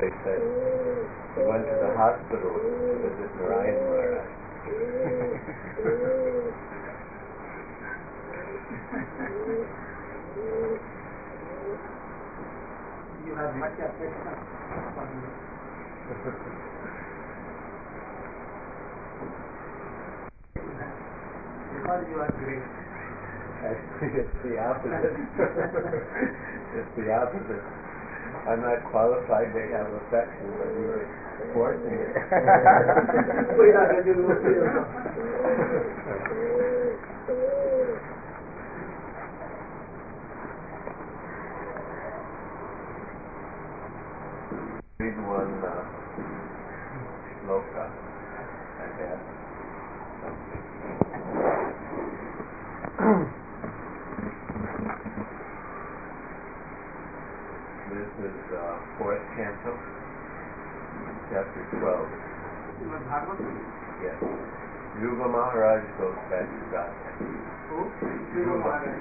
They said he went to the hospital to visit Narayan Maharaj. You have much affection for me. Because you are great. Actually, it's the opposite. It's the opposite. I'm not qualified to have affection, but you are forcing it. Read one shloka, I guess. This is fourth canto, chapter 12. Yes. Dhruva Maharaj goes back to Godhead. Who? Dhruva Maharaj.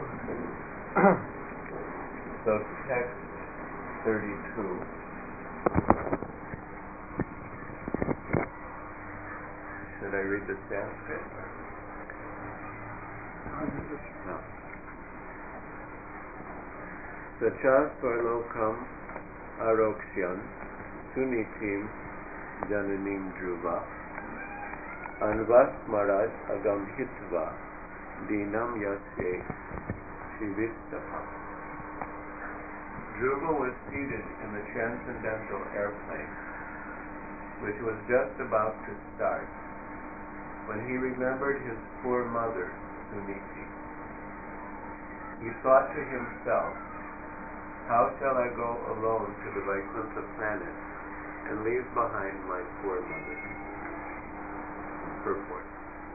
So text 32. Should I read the Sanskrit? No. Sacha Swarlokam Aroksyan Sunitim Jananim Dhruva Anvas Maraj Agam Hitva Dinam Yasye Shivistapa. Dhruva was seated in the transcendental airplane, which was just about to start, when he remembered his poor mother, Suniti. He thought to himself, how shall I go alone to the Vaikuntha planet and leave behind my poor mother? Purport.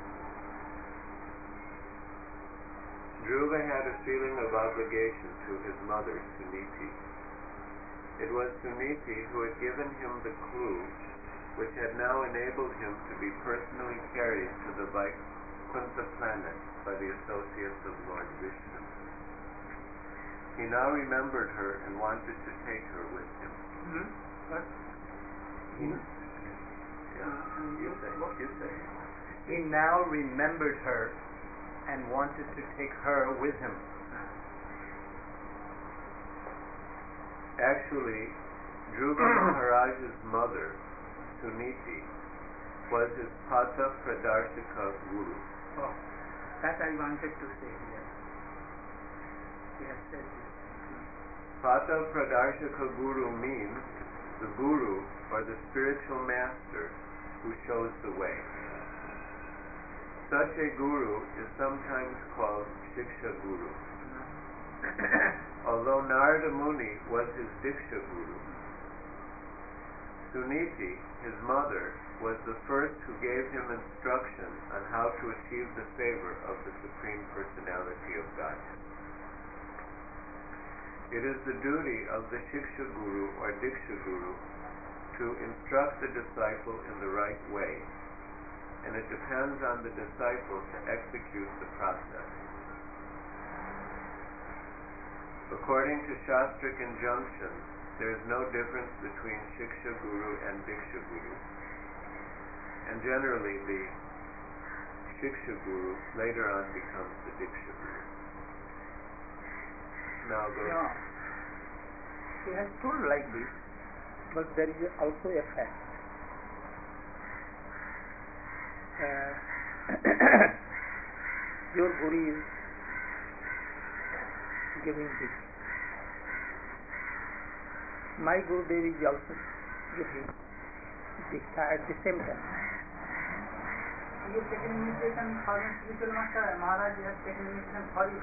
Dhruva had a feeling of obligation to his mother, Suniti. It was Suniti who had given him the clue which had now enabled him to be personally carried to the Vaikuntha planet by the associates of Lord Vishnu. He now remembered her and wanted to take her with him. What? You say. He now remembered her and wanted to take her with him. Actually, Dhruva Maharaj's mother, Suniti, was his Pata Pradarshika Guru. Oh, that I wanted to say here. He has said this. Pata Pradarshika Guru means the Guru or the spiritual master who shows the way. Such a Guru is sometimes called Shiksha Guru. Although Narada Muni was his Diksha Guru, Suniti, his mother, was the first who gave him instruction on how to achieve the favor of the Supreme Personality of Godhead. It is the duty of the Shiksha Guru or Diksha Guru to instruct the disciple in the right way, and it depends on the disciple to execute the process. According to Shastric injunctions, there is no difference between Shiksha Guru and Diksha Guru, and generally the Shiksha Guru later on becomes the Diksha Guru. Now go. No. He has told like this, but there is also a fact. Your Guru is giving this. My Gurudev is also giving Diksha at the same time. You taken initiation for his spiritual master, Maharaj has taken initiation for his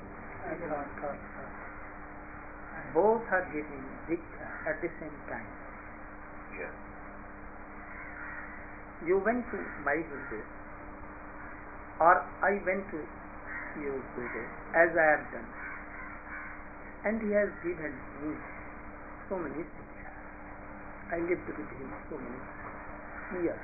both are giving Diksha at the same time. Yes. You went to my Gurudev, or I went to your Gurudev, as I have done, and he has given me so many Diksha. I lived with him so many years.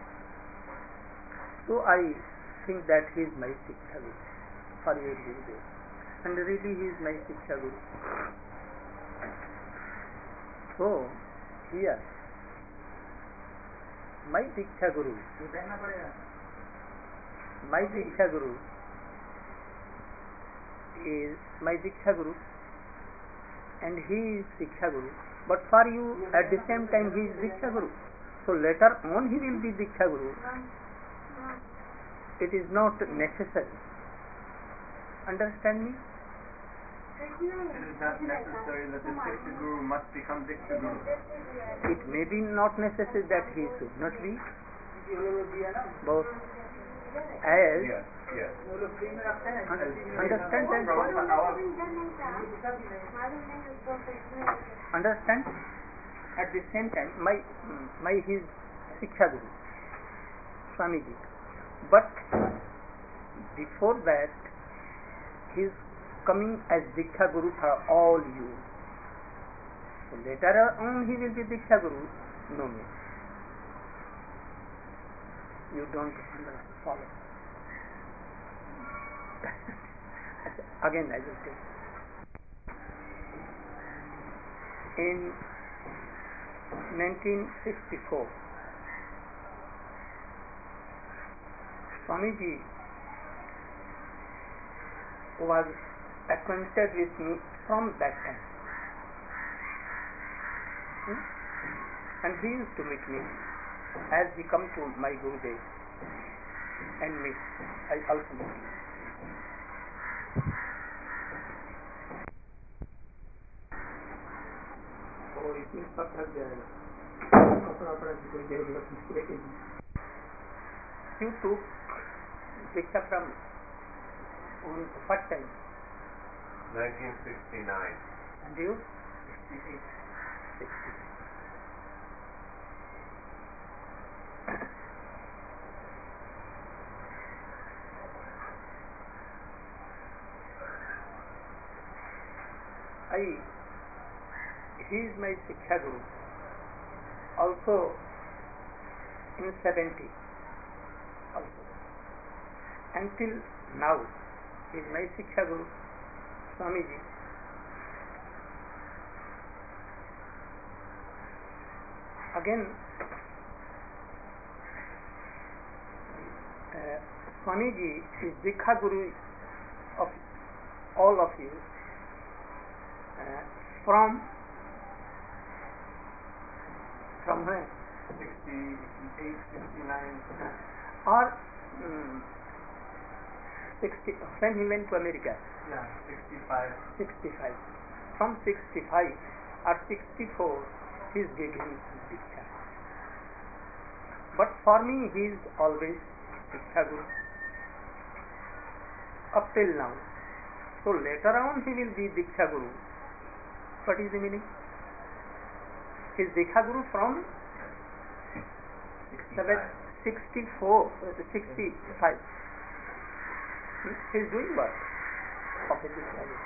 So I think that he is my Diksha Guru for your Gurudev. And really he is my Shiksha Guru. So here my Diksha Guru is my Diksha Guru and he is Diksha Guru, but for you at the same time he is Diksha Guru, so later on he will be Diksha Guru. It is not necessary. Understand me? It is not necessary that the Diksha Guru must become Diksha Guru. It may be not necessary that he should not be both. As Yes, yes. understand that point? Understand? At the same time, my his Shiksha Guru, Swamiji. But before that, he is coming as Diksha Guru for all you. So later on he will be Diksha Guru. No me. You don't follow. Again I will take. In 1964, Swamiji was acquainted with me from that time. And he used to meet me as he come to my Gurudev and meet. I also meet him. और इसमें सब थक जाएगा कपड़ा वपड़ा कोई जरूरत नहीं. You took Diksha from what time? 1969. And you? 60. He is my Shiksha Guru. Also in 70. Also. Until now, he is my Shiksha Guru, Swamiji. Again, Swamiji is Diksha Guru of all of you from where? 68, 69. Or 60, when he went to America? Yeah, 65. 65. From 65 or 64, he is giving Diksha. But for me, he is always Diksha Guru. Up till now. So later on, he will be Diksha Guru. What is the meaning? He is Diksha Guru from 65. He is doing what? Of his Diksha Guru.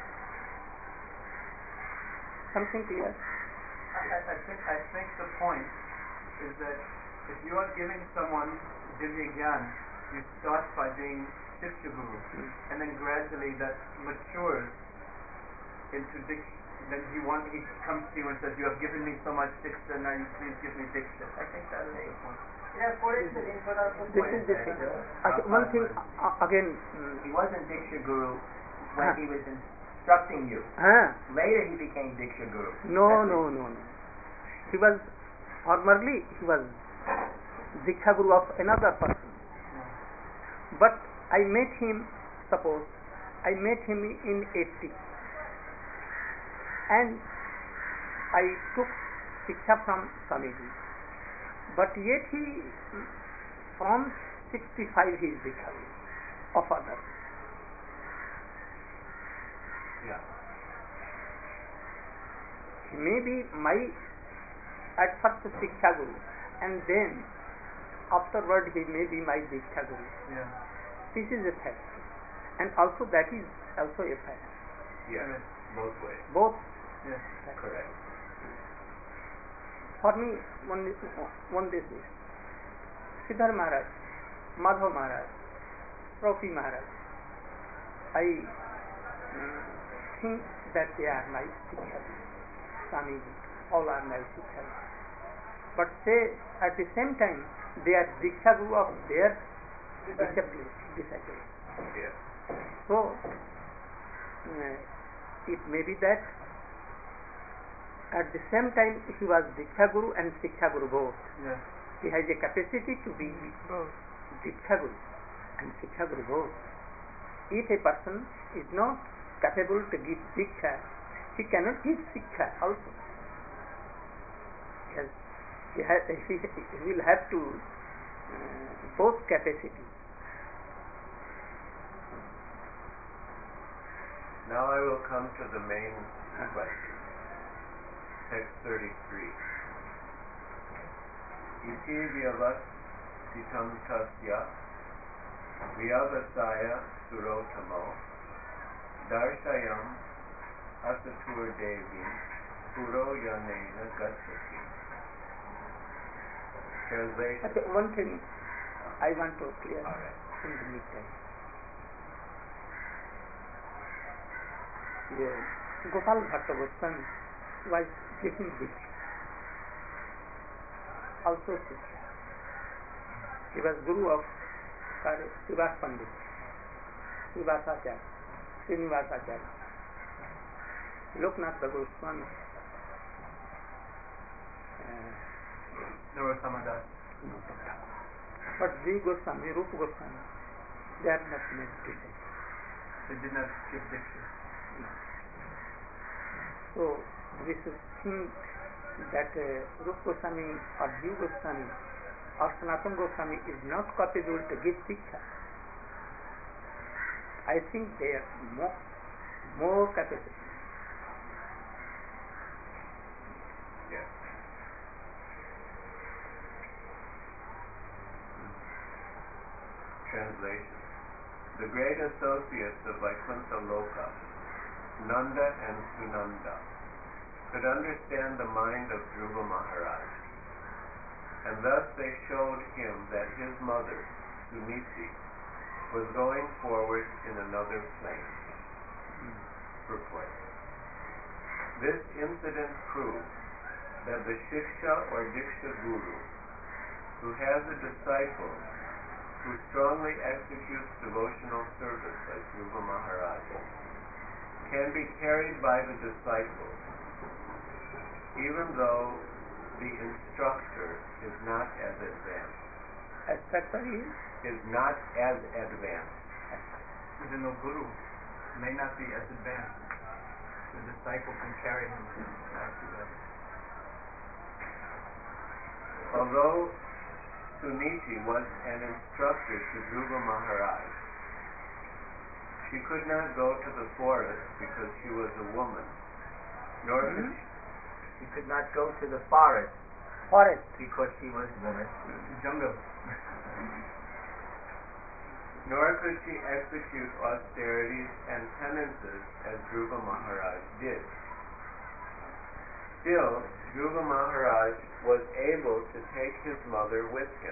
Something clear? I think the point is that if you are giving someone Divya Gyan, you start by being Diksha Guru, and then gradually that matures into Diksha. Then he comes to you and says, "You have given me so much Diksha, now you please give me Diksha." I think that is the point. This is the thing. One thing again. He wasn't Diksha Guru when he was instructing you. Later he became Diksha Guru. No. He was formerly Diksha Guru of another person. But I met him. Suppose I met him in 80, and I took Diksha from Swamiji. But yet he, from 65 he is Diksha Guru of others. Yeah. He may be my at first Diksha Guru, and then afterward he may be my Diksha Guru. Yeah. This is a fact, and also that is also a fact. Yes, both ways. Both. Yes. Correct. For me, one this is Siddhar Maharaj, Madhav Maharaj, Profi Maharaj. I think that they are my Diksha Guru, Swamiji. all are my Sikhs. But say at the same time they are Diksha Guru of their disciples. Yes. So it may be that at the same time he was Diksha Guru and Siksha Guru both. Yes. He has a capacity to be Diksha Guru and Siksha Guru both. If a person is not capable to give Diksha, he cannot give Siksha also. He will have to both capacity. Now I will come to the main question. Text 33. Iti vyavasitam tasya vyavasaya surotamo darshayam asatur devi puro yanena gacchati. Translation. Okay, one thing I want to clear Right. in the meantime. Yes. Gopal Bhatta Goswami was giving Diksha. Also Siksha. He was Guru of Srivas Pandit, Srivasacharya, Srinivasacharya, Loknath Goswami, Narottama Das. but the Goswami, Rupa Goswami, they are not meant to say. They did not give Diksha. So we should think that Rupa Goswami or Jiva Goswami or Sanatana Goswami is not capable to give Diksha. I think they are more capable. Yes. Translation. The great associates of Vaikuntha Loka, Nanda and Sunanda, could understand the mind of Dhruva Maharaj, and thus they showed him that his mother, Suniti, was going forward in another plane. Purport. This incident proves that the Shiksha or Diksha Guru, who has a disciple who strongly executes devotional service like Dhruva Maharaj, can be carried by the disciple, even though the instructor is not as advanced. Instructor Is not as advanced. Even though Guru may not be as advanced, the disciple can carry him back to that. Although Suniti was an instructor to Dhruva Maharaj, she could not go to the forest because she was a woman, nor could She could not go to the forest because she was a woman. Jungle. nor could she execute austerities and penances as Dhruva Maharaj did. Still, Dhruva Maharaj was able to take his mother with him.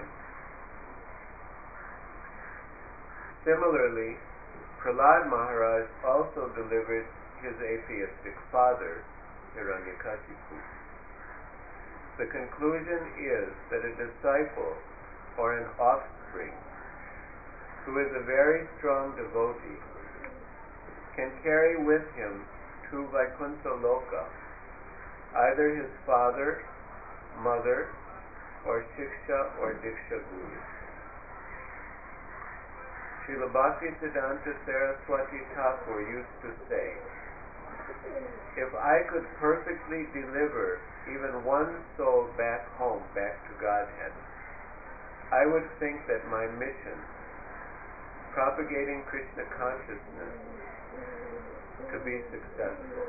Similarly, Prahlad Maharaj also delivered his atheistic father, Hiranyakashipu. The conclusion is that a disciple or an offspring who is a very strong devotee can carry with him to Vaikuntha Loka either his father, mother, or Shiksha or Diksha Guru. Srila Bhaktisiddhanta Saraswati Thakur used to say, if I could perfectly deliver even one soul back home, back to Godhead, I would think that my mission, propagating Krishna consciousness, to be successful.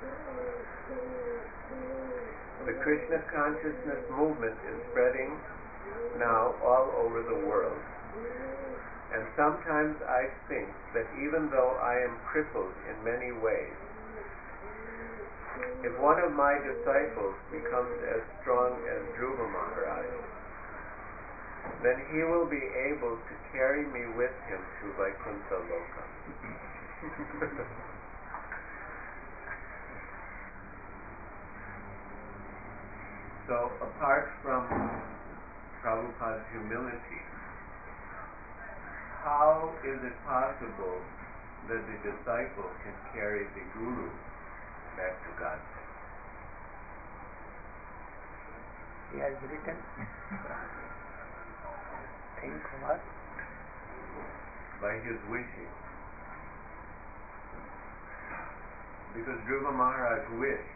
The Krishna consciousness movement is spreading now all over the world. And sometimes I think that even though I am crippled in many ways, if one of my disciples becomes as strong as Dhruva Maharaj, then he will be able to carry me with him to Vaikuntha Loka. So apart from Prabhupada's humility, how is it possible that the disciple can carry the guru back to God? He has written, think what? By his wishing. Because Dhruva Maharaj wished.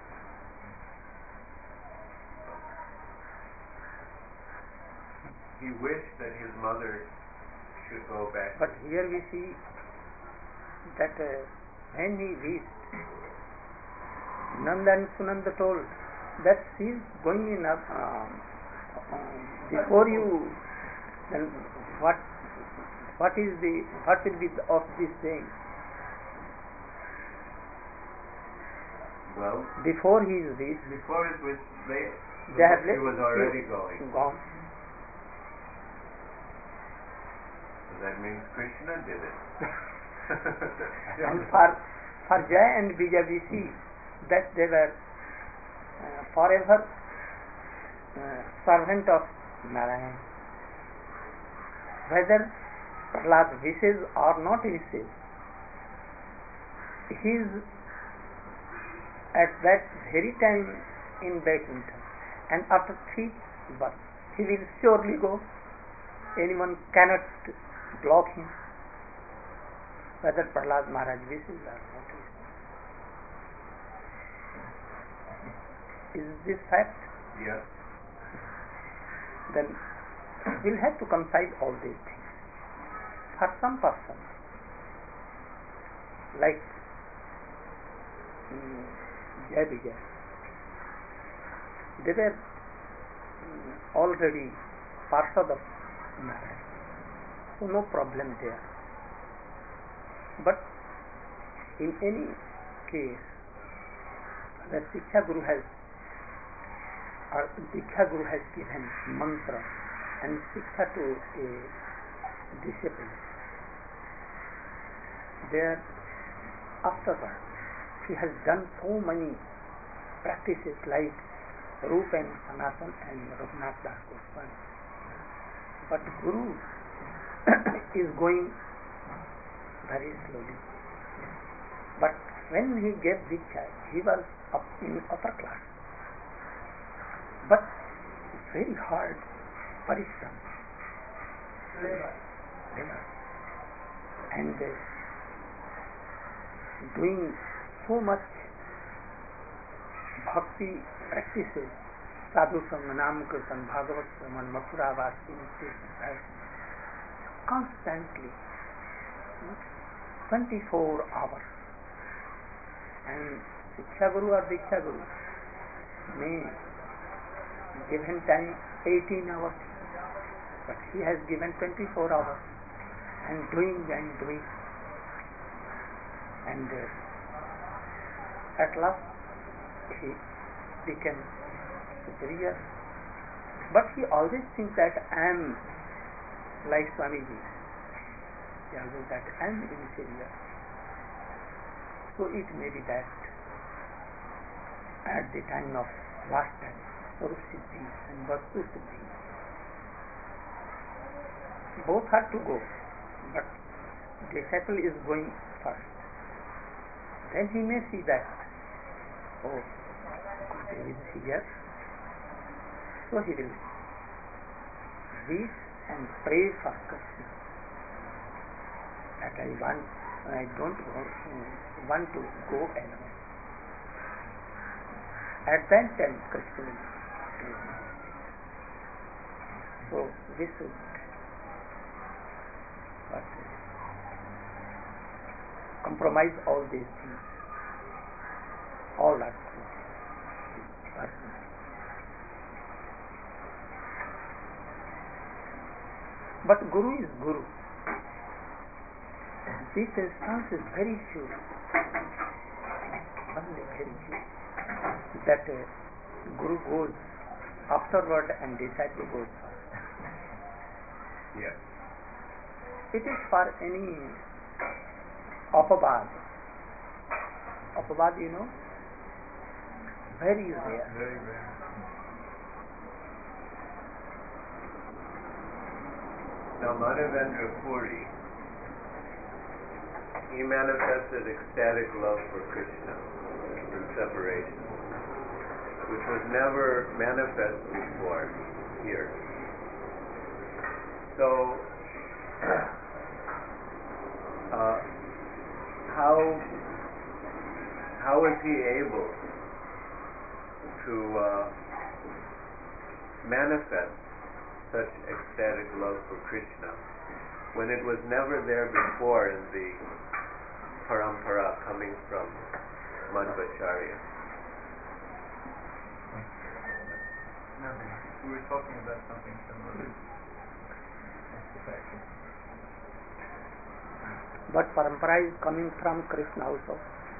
He wished that his mother should go back. But here we see that when he reached, Nanda and Sunanda told that she is going in before you. Then what will be of this thing? Well, before he is reached, before it was they have he was already gone. So that means Krishna did it. And for Jaya and Vijay we see that they were forever servant of Narayan. Whether Prahlad wishes or not wishes, he is at that very time in Vaikuntha, and after 3 births he will surely go. Anyone cannot block him, whether Prahlad Maharaj wishes or not wishes. Is this fact? Yes. Then we'll have to concise all these things. For some persons, like Jai Vijay, they were already Parshad of Narayan, so no problem there. But in any case, the Diksha Guru has given mantra and Shiksha to a disciple. There, afterwards, he has done so many practices like Rupa and Sanatan and Raghunath Das Goswami. But Guru is going very slowly. But when he gave Diksha, he was up in upper class. But very hard parishram. And doing so much bhakti practices, sadhu sangha, nam kirtan, bhagavat sraman, mathura vasi, constantly 24 hours. And Shiksha Guru or Diksha Guru may given time 18 hours, but he has given 24 hours and doing. And at last he became superior. But he always thinks that I am like Swamiji. He always that I am inferior. So it may be that at the time of last time, Swarup Siddhi and Vastu Siddhi, both have to go, but disciple is going first. Then he may see that, oh, Gurudev is here, so he will wish and pray for Krishna. That I don't want to go alone. At that time, Krishna will pray. So we should compromise all these things. All are true. But Guru is Guru. This instance is very few. Only very few. That Guru goes afterward and disciple goes first. Yes. It is for any Apabad. Apabad, you know? Very rare. Very rare. Now Madhavendra Puri, he manifested ecstatic love for Krishna in separation, which was never manifest before here. So, how was he able to manifest such ecstatic love for Krishna when it was never there before in the parampara coming from Madhvacharya? Nothing. We were talking about something similar. But parampara is coming from Krishna also,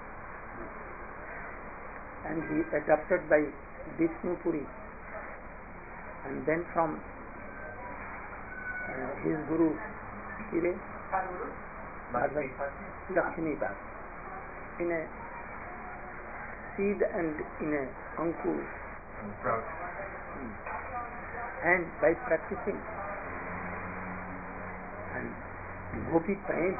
and he adopted by Vishnu Puri, and then from his guru Kire Lakshmi Das, in a seed and in a ankur, and by practicing and Gopi Prem,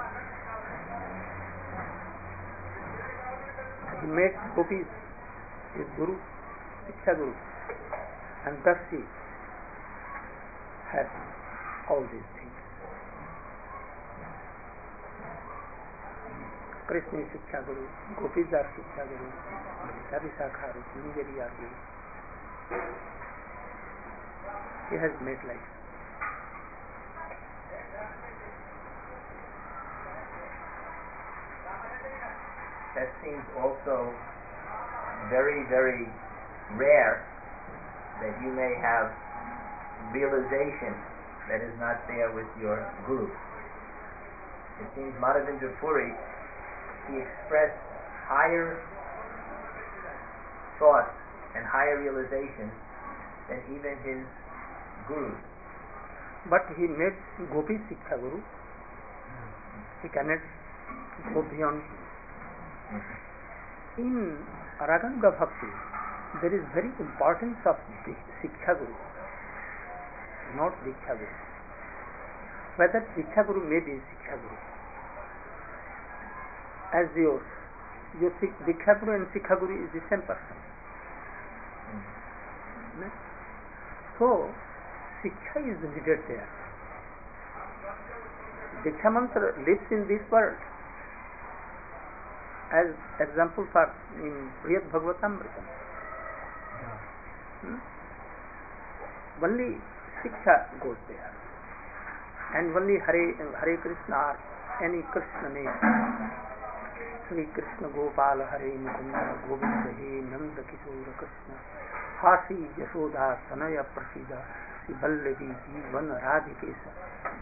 he made Gopis his guru, Shiksha Guru, and thus he had all these things. Krishna is Shiksha Guru, Gopis are Shiksha Guru, Visakha Rukmini are Guru. He has made life. That seems also very, very rare, that you may have realization that is not there with your guru. It seems Madhavendra Puri, he expressed higher thoughts and higher realization than even his gurus. But he made Gopi Shiksha Guru. He cannot go beyond. In Raganuga Bhakti, there is very importance of Shiksha Guru, not Diksha Guru. Whether Diksha Guru may be Shiksha Guru. As your Diksha Guru and Shiksha Guru is the same person. So, Shiksha is needed there. Diksha mantra lives in this world. As example for in Brihad Bhagavatamrita. Only Shiksha goes there. And only Hare Krishna or any Krishna name. Sri Krishna Gopal Hare Mukunda Govinda He Nanda Kishora Krishna Hasi Yashoda Tanaya Prasida Sri Vallavi Jivan Radhikesa.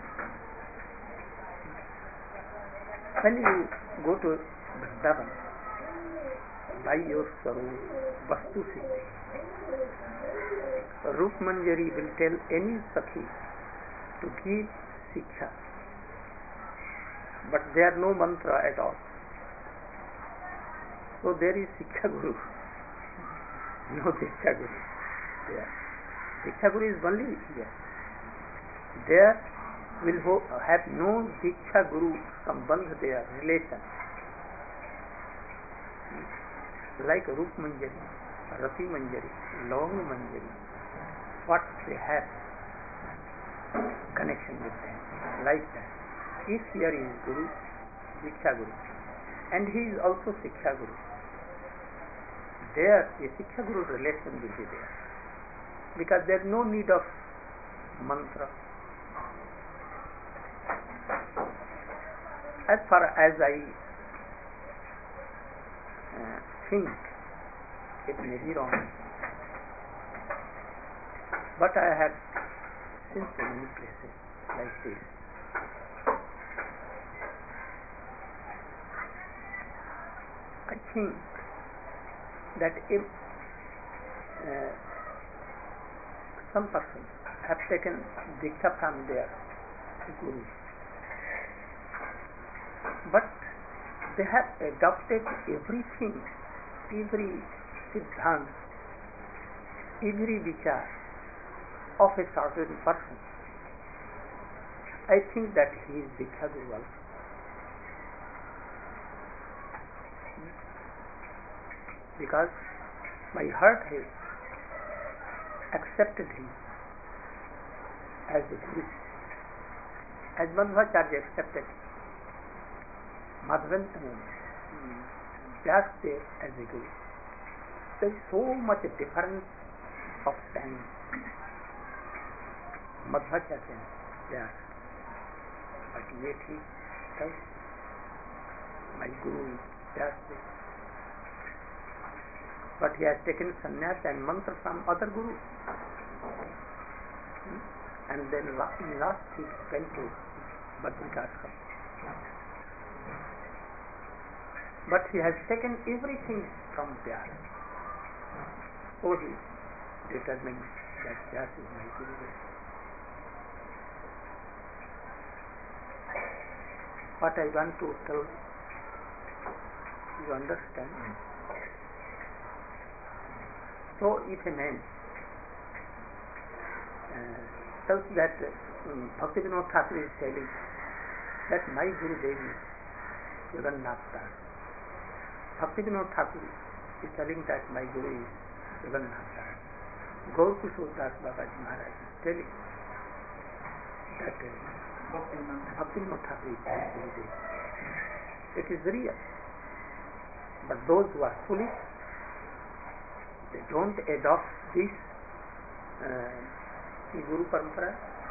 When you go to Vrindavan, by your Sarup Vastu Siddhi, Rup Manjari will tell any Sakhi to give Shiksha, but there are no mantra at all. So there is Shiksha Guru, no Diksha Guru. There. Diksha Guru is only here. There will have no Diksha Guru sambandh there, relation. Like Rup Manjari, Rati Manjari, Long Manjari, what they have connection with them, like that. If here is Guru, Diksha Guru, and he is also Shiksha Guru, there a Shiksha Guru relation will be there, because there is no need of mantra. As far as I think, it may be wrong, but I have seen so many places like this. I think that if some persons have taken Diksha from their Guru, but they have adopted everything, every siddhant, every vichar of a certain person. I think that he is Diksha Guru also. Because my heart has accepted him as a Guru, as Madhvacharya accepted Vyasdev as a Guru. There is so much difference of time. Madhvacharya and Vyas, but yet he tells my Guru is Vyasdev. But he has taken sannyas and mantra from other guru. And then in last he went to Badrikashram. But he has taken everything from Vyas. So he determined that Vyas is my Guru. What I want to tell you understand. So if a man tells that Bhaktivinoda Thakur is telling that my Guru Dev is Jagannath Das, Bhaktivinoda Thakur is telling that my Guru is Jagannath Das, Gaur Kishore Das Babaji Maharaj is telling that Bhaktivinoda Thakur is my Guru Dev. It is real. But those who are foolish, they don't adopt this Guru Parampara.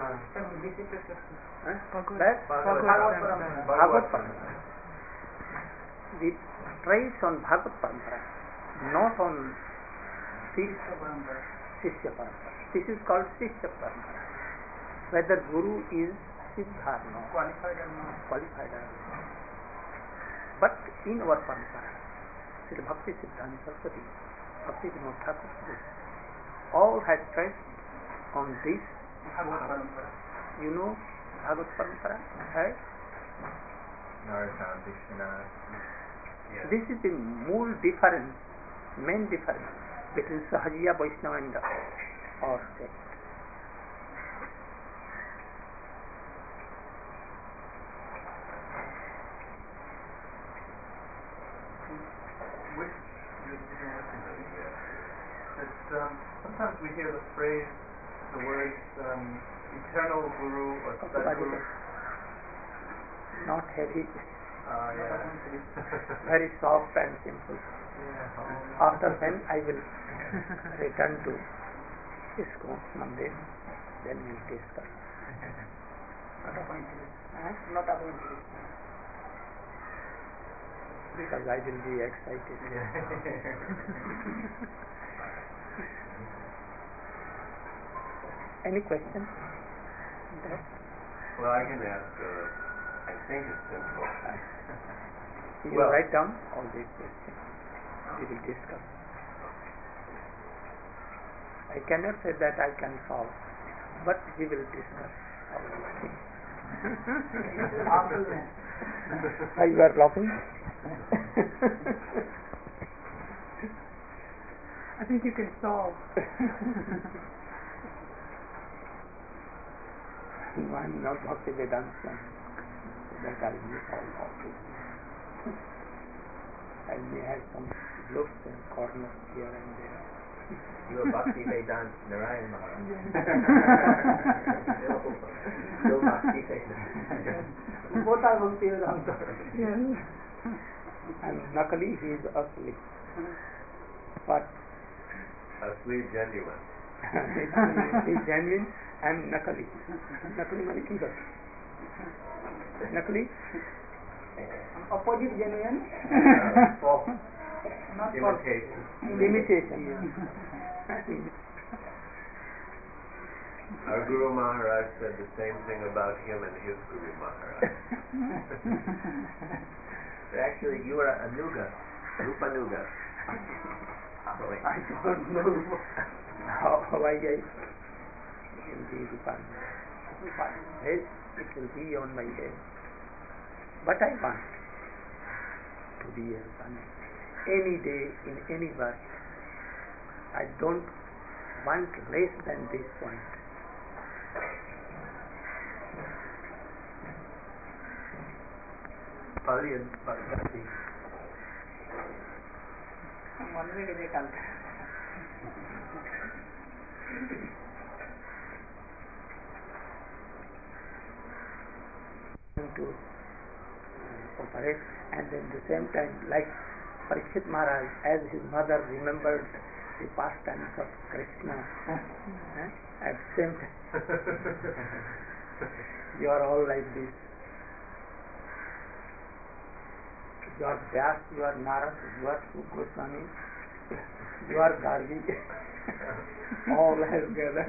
Bhagavad Parampara. We trace on Bhagavad Parampara, not on Shishya Parampara. This is called Shishya Parampara. Whether Guru is Siddha or not, qualified or not. But in our Parampara, Sri Bhakti Siddhanta Saraswati, Bhaktivinoda Thakur, all has traced on this. You know Bhagavad Parampara? Right? This is the main difference between Sahajiya, Vaishnava and our sect. Sometimes we hear the phrase, the words eternal Guru or Sadguru. Not heavy. Very soft and simple. After when I will return to ISKCON Mandir, then we will discuss. Not appointed. Because I will be excited. Any question? Well, I can ask, I think it's simple. You write down all these questions. We will discuss. I cannot say that I can solve, but we will discuss all these things. You are laughing? I think you can solve. No, I am not Bhakti Vedanta, so that I will solve all this. I may have some looks and corners here and there. You are Bhakti Vedanta Narayan Maharaj. Still Bhakti Vedanta. Both are Bhakti Vedanta. And Nakali, he is asli. But asli genuine. He is genuine and Nakali. Nakali means kinder. Nakali? Opposite genuine? False. Not imitation. Imitation. Our Guru Maharaj said the same thing about him and his Guru Maharaj. So actually, you are a Nuga, Rupanuga. I don't know how I get in the Rupanuga. It will be on my head. But I want to be a Rupanuga. Any day, in any verse. I don't want less than this point. Pali and Bhakti. मनवे के निकाल to operate, and at the same time, like Parikshit Maharaj, as his mother remembered the pastimes of Krishna, at the same time, you are all like this. You are Vyas, you are Narad, you are Sukha Goswami, you are Gargi, all together.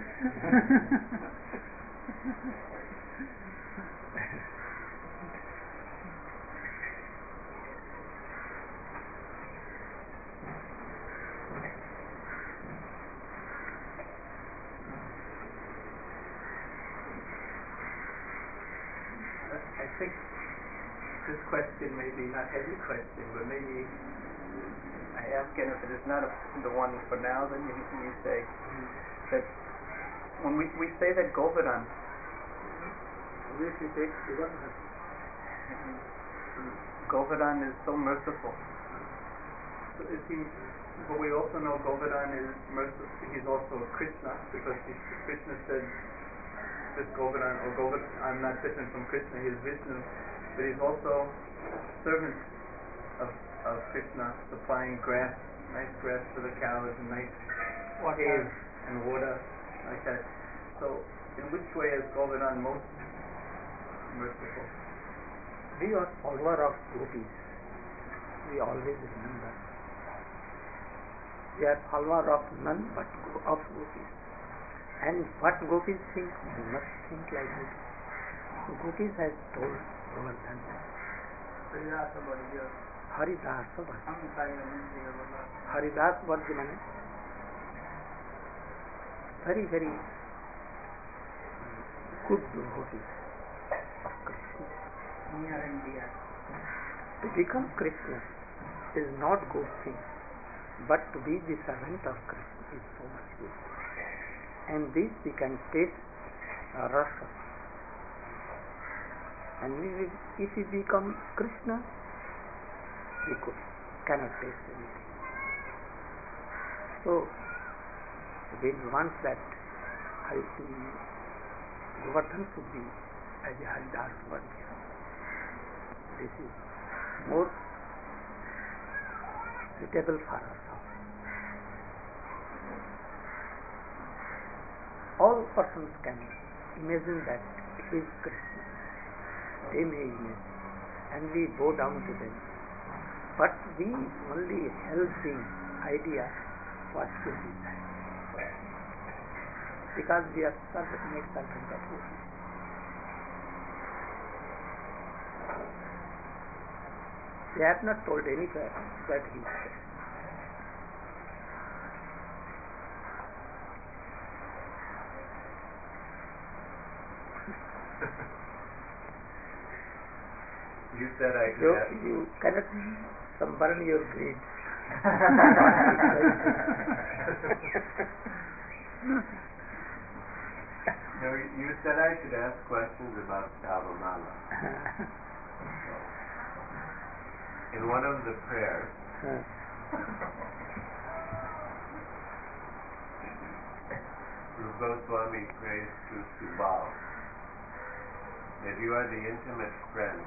I think this question may be not any question, but maybe I ask, and if it is not the one for now, then you say that when we say that Govardhan, Govardhan is so merciful. So is he? But we also know Govardhan is merciful. He's also Krishna, because Krishna said this Govardhan, or Govardhan, I'm not different from Krishna. He is Vishnu, but he's also servant of Krishna, supplying grass, nice grass for the cows, and nice caves and water like that. So, in which way is Govardhan most merciful? We are follower of gopis. We always remember. We are follower of none but of gopis. And what gopis think, we must think like this. So gopis has told Govardhan. Haridas Varj mane very, very good devotees of Krishna. Near and dear. To become Krishna is not good thing, but to be the servant of Krishna is so much good. And this we can taste rasa. And if we become Krishna, we cannot taste anything. So we want that Govardhan should be as a Haridas Varj. This is more suitable for us. All persons can imagine that it is Krishna. They may imagine, and we bow down to them. But we only held the idea what should be done, because we are made servant of God. They have not told anywhere that he is Krishna. You said I could you cannot sunburn your greed. No, you said I should ask questions about Savamala. In one of the prayers, Rupa Goswami prays to Subal that you are the intimate friend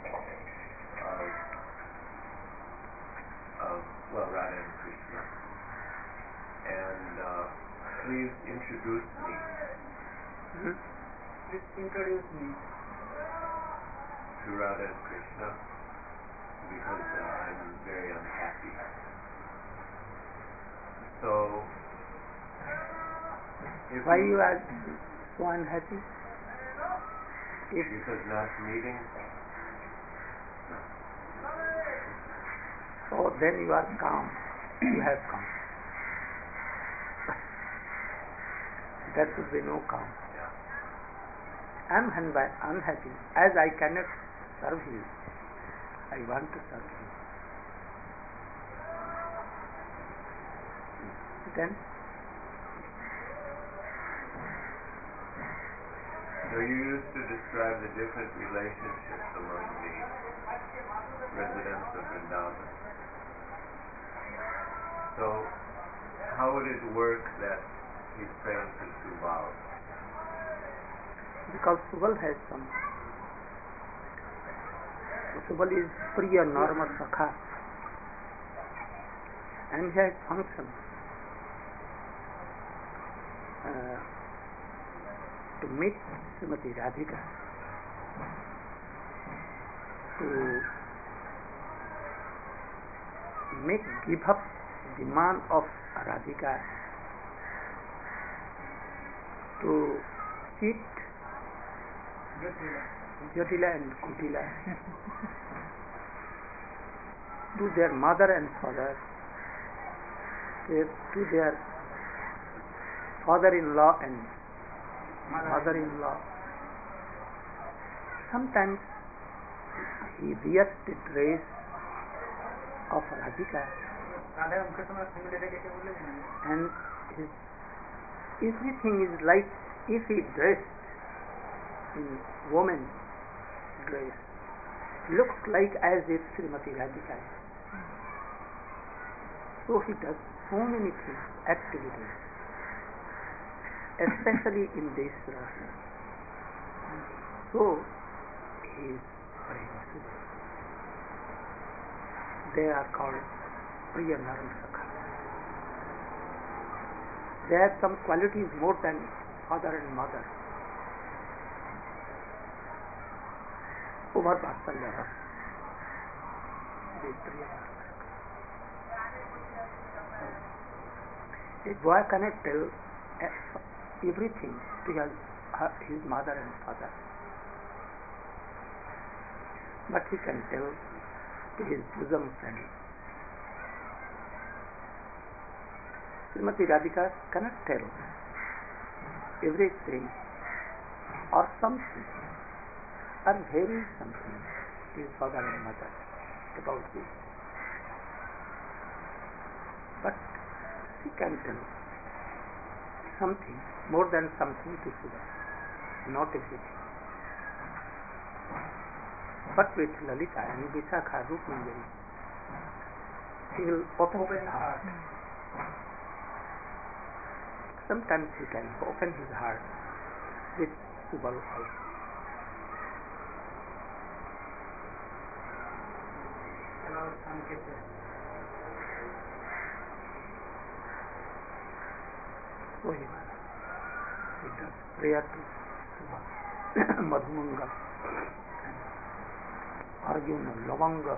of Radha and Krishna, and please introduce me. Please introduce me to Radha and Krishna, because I'm very unhappy. So, why you are so unhappy? Because not meeting. So then you are calm. You have calm. There should be no calm. I am unhappy. As I cannot serve you, I want to serve you. Then? So you used to describe the different relationships among the residents of Vrindavan. So, how would it work that he's praying to Subal? Because Subal has some. Subal is Priya Norma Sakha, and he has function to meet Srimati Radhika, to give up demand of Radhika, to cheat Jatila and Kutila, to their mother and father, to their father-in-law and mother-in-law. Sometimes he wears the dress of Radhika, and everything is like if he dressed in woman's dress, looks like as if Srimati Radhika is. So he does so many things, activities, especially in this rasa. So he is praying Subal. They are called Priya Narma Sakha. They have some qualities more than father and mother. Over Vatsalya Rasa. A boy cannot tell everything to his mother and father, but he can tell to his bosom friend. Srimati Radhika cannot tell everything or something or very something to his father and mother about this, but she can tell something, more than something to Subal, not everything. But with Lalita and Vishakha Rukmini, he will open his heart. Sometimes he can open his heart with Subal also. So he does prayer to Subal, Madhumangal, Arjuna, Lavanga.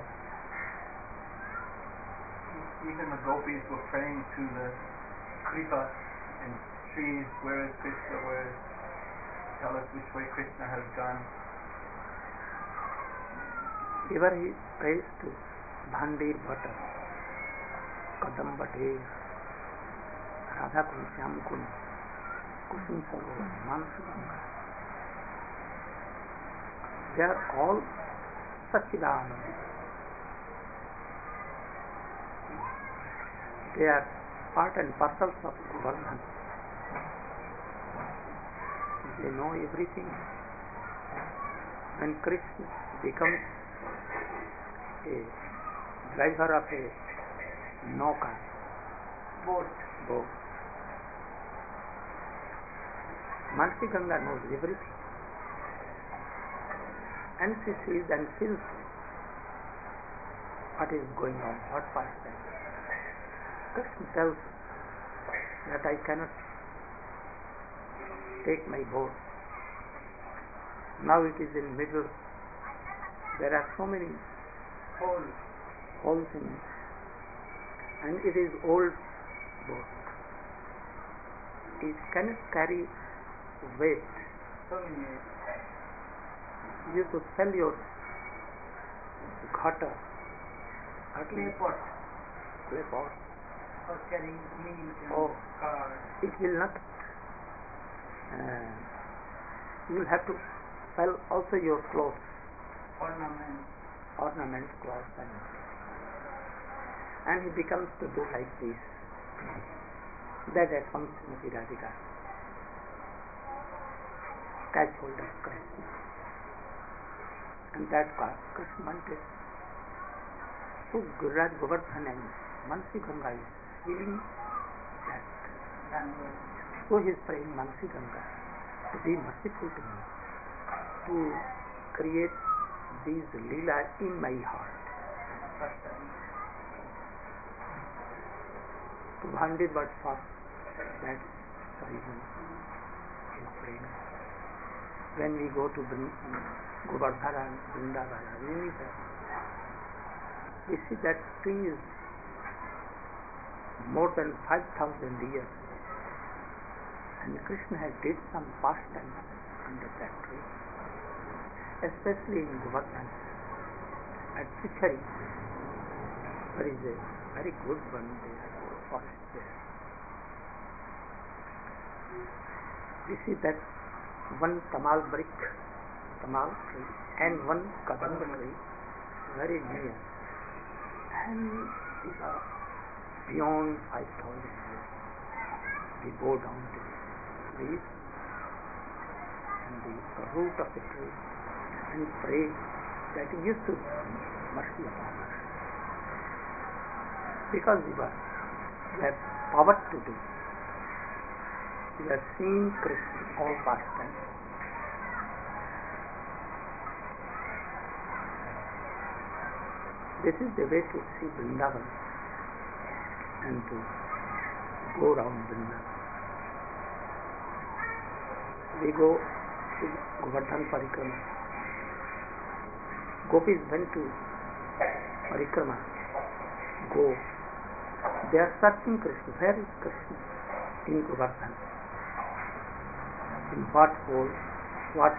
Even the gopis were praying to the kripa and trees, where is Krishna, tell us which way Krishna has gone. Ever he prays to Bhandir Bhatta, Kadam Bhatte, Radha Kund, Shyam Kund, Kusum Sarovar, Manasaganga. They are all Satchidananda. They are part and parcels of Govardhan. They know everything. When Krishna becomes a driver of a nauka, boat. Manasi Ganga knows everything, and she sees and feels what is going on, what pastime. Krishna tells that I cannot take my boat. Now it is in middle. There are so many holes in it, and it is old boat. It cannot carry weight. You should sell your ghata, clay pot, or carrying milk and cars. It will not. You will have to sell also your clothes, ornaments, clothes, and he becomes to do like this. That comes Srimati Radhika, catch hold of Krishna, and that Krishna wanted So Giriraj Govardhan and Mansi Ganga is feeling that. So he is praying Mansi Ganga to be merciful to me, to create these Leela in my heart. To Bhandi but first, that's the reason he is praying. When we go to Govardhana and Vrindavana, we see that tree is more than 5,000 years, and Krishna has did some pastime under that tree, especially in Govardhan. At Pichari, there is a very good one there, forest there. We see that one tamal tree and one kadamba tree very near, and these are beyond 5,000 years. We go down to the trees and the root of the tree and pray that you should mercy upon us, because we have power to do. We have seen Krishna all past time. This is the way to see Vrindavan and to go round Vrindavan. We go to Govardhan Parikrama. Gopis went to Parikrama. Go. They are searching Krishna. Where is Krishna? In Govardhan. In what hole? What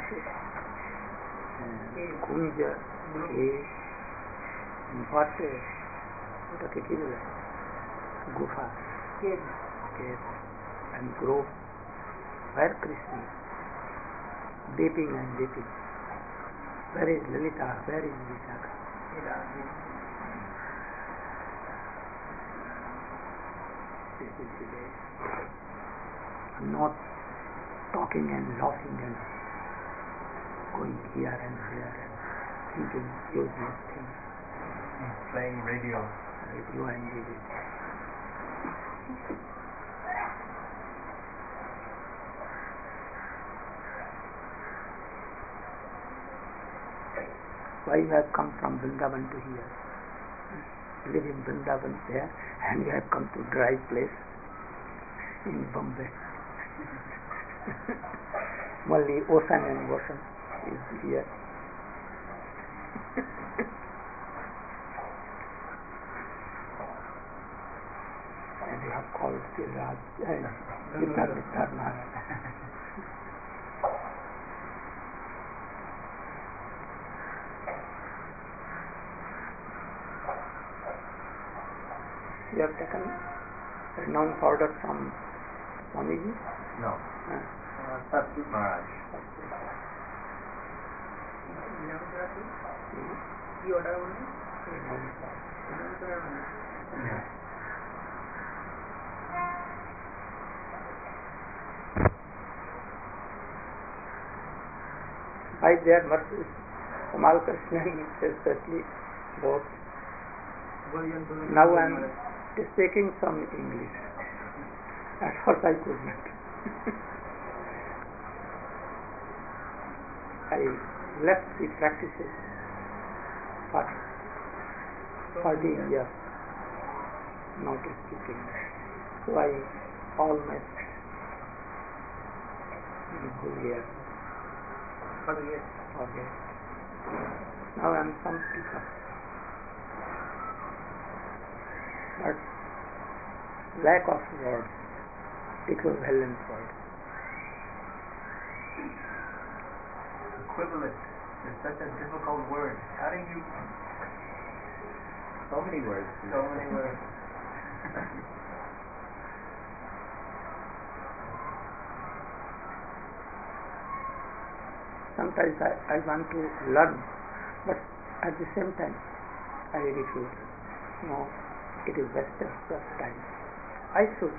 kunja? Cave? In what gufa? Cave and grove. Where Krishna is? Dipping and dipping. Where is Lalita? Where is Vishaka? This is the way. Not talking and laughing and going here and there and thinking useless things. Playing radio. Radio and DVD. Why you have come from Vrindavan to here? Live in Vrindavan there, and you have come to dry place in Bombay. Only ocean and ocean is here. And you have called Giriraj and Vitarna. You have taken renowned powder from Swamiji? No. Satguru Maharaj. You order only? Yeah. By their mercy, Kamal Krishna especially both. Now I am speaking some English. At first I could not. I left the practices for 40 years, not speaking. So I almost forget. Now I am some speaker. But lack of words, equivalent words. Equivalent is such a difficult word. How do you... So many words. So many words. Sometimes I want to learn, but at the same time I refuse. No, it is wasted of time. I should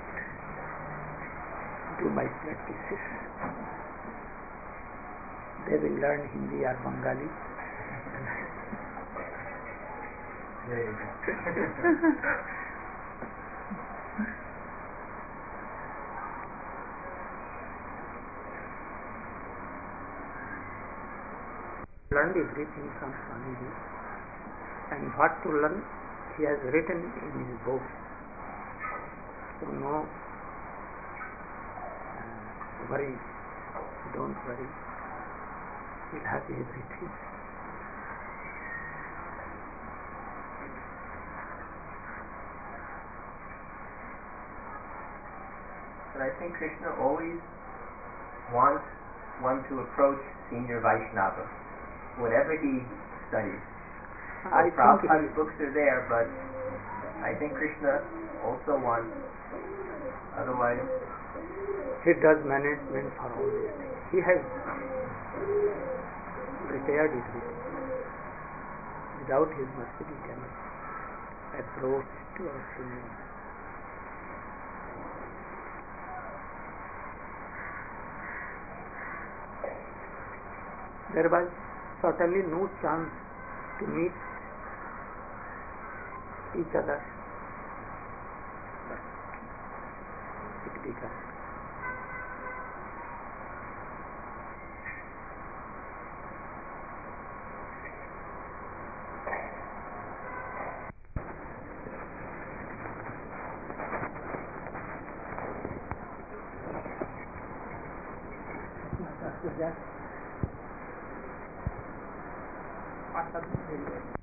do my practices. They will learn Hindi or Bengali. There you go. Learned everything from Swamiji, and what to learn he has written in his book. So no worry, don't worry, he'll have everything. But I think Krishna always wants one to approach senior Vaishnava, whatever he studies. I think Prabhupada's books are there, but I think Krishna also wants, otherwise he does management for all these things. He has prepared everything. Without his mercy we cannot approach to our senior. There was certainly no chance to meet each other, but it began. After